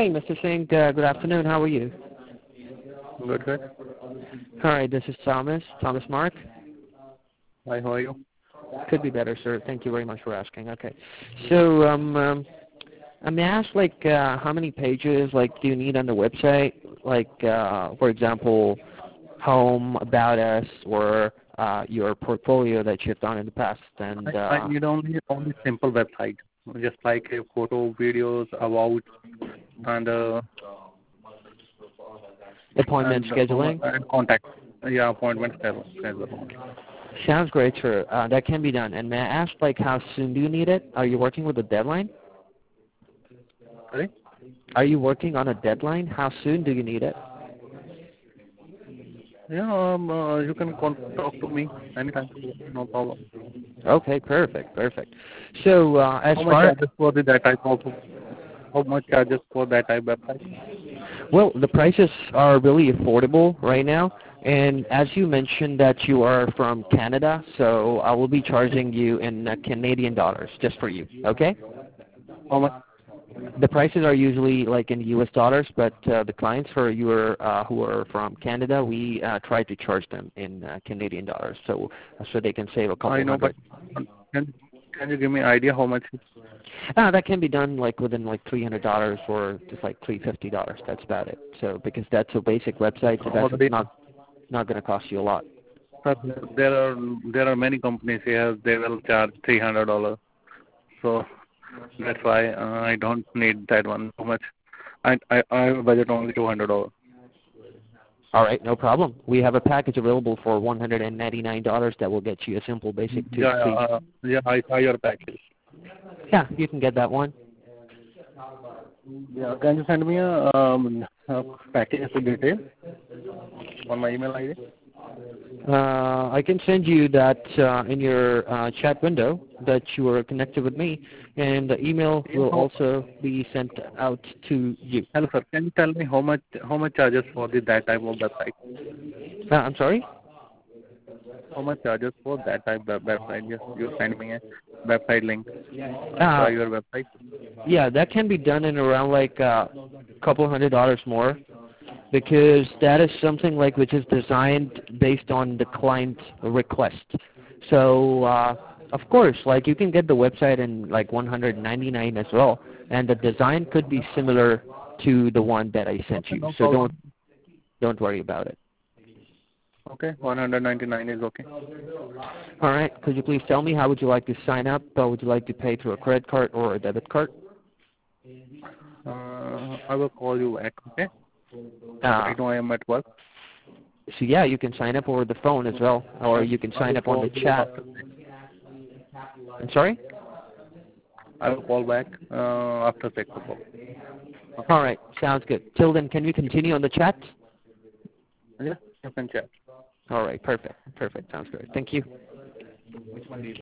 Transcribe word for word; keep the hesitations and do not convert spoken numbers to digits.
Hey, Mister Singh. Uh, good afternoon. How are you? Good, good. All right. This is Thomas. Thomas Mark. Hi, how are you? Could be better, sir. Thank you very much for asking. Okay. So, um, um I may ask, like, uh, how many pages, like, do you need on the website? Like, uh, for example, home, about us, or uh, your portfolio that you've done in the past, and I, I uh, need only only simple website, just like a photo, videos, about, and uh, appointment and, uh, scheduling. and contact. Yeah, appointment schedule. schedule. Sounds great, sir. Uh, that can be done. And may I ask, like, how soon do you need it? Are you working with a deadline? Sorry? Are you working on a deadline? How soon do you need it? Yeah, um, uh, you can con- talk to me anytime. No problem. Okay, perfect, perfect. So uh, as How much far charges for the that type of? How much charges for that type website? well, the prices are really affordable right now. And as you mentioned that you are from Canada, so I will be charging you in uh, Canadian dollars just for you. Okay? How much? The prices are usually like in U S dollars, but uh, the clients for you are, uh, who are from Canada, we uh, try to charge them in uh, Canadian dollars, so so they can save a I couple know, but hundred. can can you give me idea how much? Uh, that can be done like within like three hundred dollars or just like three fifty dollars. That's about it. So because that's a basic website, so that's Already, not not going to cost you a lot. sir, there are there are many companies here. They will charge three hundred dollars. So that's why uh, I don't need that one too much. I I I have a budget only two hundred dollars. All right, no problem. We have a package available for one hundred ninety-nine dollars that will get you a simple basic two. Yeah, three. uh, yeah. I saw your package. Yeah, you can get that one. Yeah, can you send me a, um, a package detail on my email I D? Uh, I can send you that uh, in your uh, chat window that you are connected with me, and the email Yeah, will how, also be sent out to you. hello sir, can you tell me how much how much charges for the that type of website? Uh, I'm sorry? How much charges for that type of website? Just you send me a website link Uh, by your website. yeah, that can be done in around like a couple hundred dollars more, because that is something like which is designed based on the client request. So uh, of course, like you can get the website in like one hundred ninety-nine as well, and the design could be similar to the one that I sent Okay, you. no So don't problem. don't worry about it. Okay, one hundred ninety-nine is okay. All right. Could you please tell me how would you like to sign up? Or would you like to pay through a credit card or a debit card? Uh, I will call you back. Okay. Uh, Right now I am at work. so yeah, you can sign up over the phone as well, or I, you can I sign will up on call the you chat. after six. I'm sorry? I will call back uh, after six o'clock. Okay. All right. Sounds good. Till then, can we continue on the chat? Yeah, you can check. All right. Perfect. Perfect. Sounds good. Thank you.